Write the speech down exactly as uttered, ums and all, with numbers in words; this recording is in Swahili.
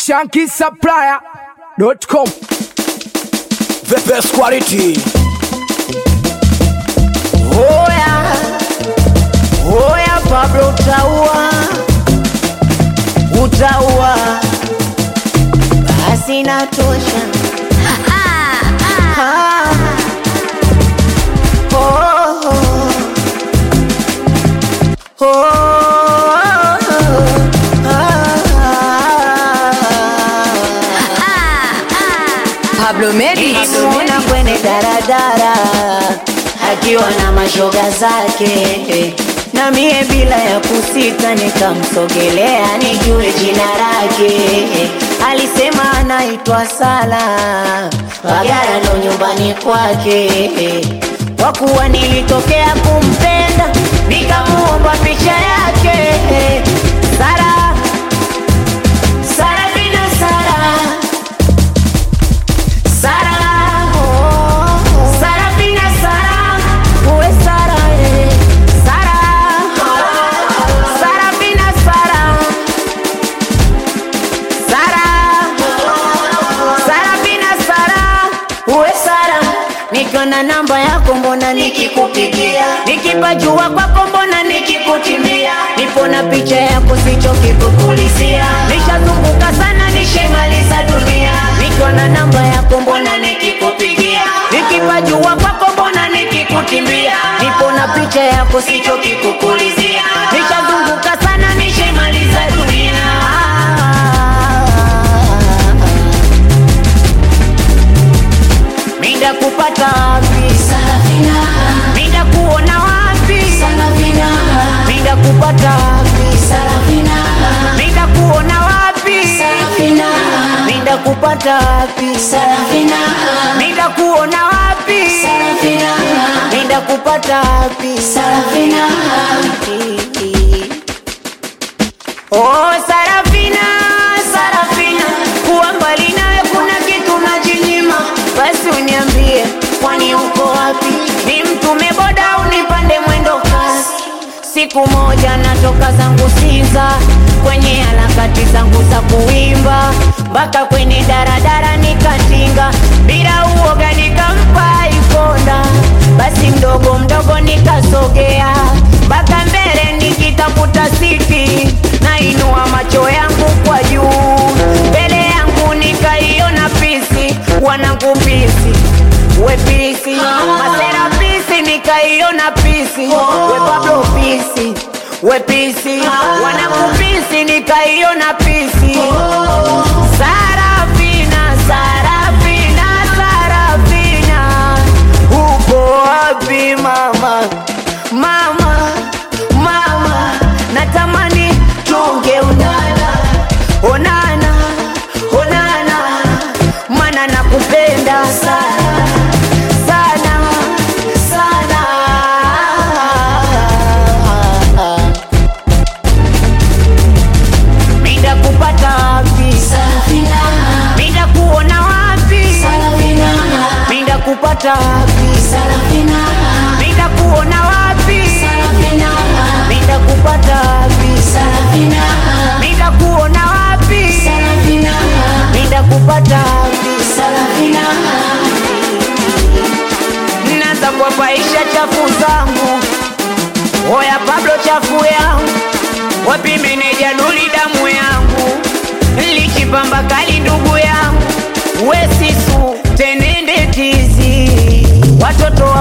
Shanky Supplier dot com. The best quality. Oya, oya Pablo utaua, utaua, basi natosha. Ah, oh, oh, oh, Pablo Medi nilimwona kwenye daradara akiwa na mashoga zake, na mie bila ya kusita nikamsogelea nijue jina lake. Alisema anaitwa Sala, Bagara ndo nyumbani kwake. Kwa kuwa nilitokea kumpenda nikamuomba picha yake. Sara, Sara bina Sara, Sara, oh, Sara bina Sara, uwe Sara, eh, Sara, Sara bina Sara, Sara, Sara bina Sara, uwe Sara. Nikiona namba yako mbona nikikupigia, nikipajua kwako mbona nikikutimia, nipo na picha yako sichoki kukulizia, nishazunguka sana nishamaliza dunia. Nikiona namba yako mbona nikikupigia, nikipajua kwako mbona nikikutimia, nipo na picha yako sichoki kukulizia, nishazunguka sana nishamaliza dunia. Mida kupata wapi Salavina, mida kuona wapi Salavina, mida kupata wapi Salavina, mida kuona wapi Salavina, mida kupata wapi Salavina, mida kuona wapi Salavina, mida kupata wapi Salavina. Oh Sarafina, Sarafina, kuwa mbali nawe kuna kitu najinyima. Basi uniambie kwani uko wapi, ni mtume boda unipande mwendo kasi. Siku moja natoka zangu Sinza kwenye harakati zangu za kuimba, mpaka kwenye daradara nikatinga, bila uoga nikampa ikonda. Basi mdogo mdogo nikasogea mpaka mbele nikitafuta siti, na inua macho yangu kwa juu, mbele yangu nikaiona pisi, wanangu pisi, we pisi, masera pisi, nikaiona pisi, we Pablo pisi, we pisi, wanangu pisi, nikaiona pisi. Sarafina, Sarafina, Sarafina, uko wapi mama, mama, mama, natamani tunge unana, onana, onana, mana nakupenda sana, sana, sana. Mida kupata wapi Salavina, mida kuona wapi Salavina, mida kupata wapi Salavina, mida kuona wapi Salavina, mida kupata wapi Salavina, mida kuona wapi Salavina, mida kupata wapi Salavina. Naanza kuwapaisha chafu zangu, oya Pablo chafu yangu, wapi meneja Duli damu yangu, lichipamba kali ndugu yangu, we Sisu tenende tizi, watoto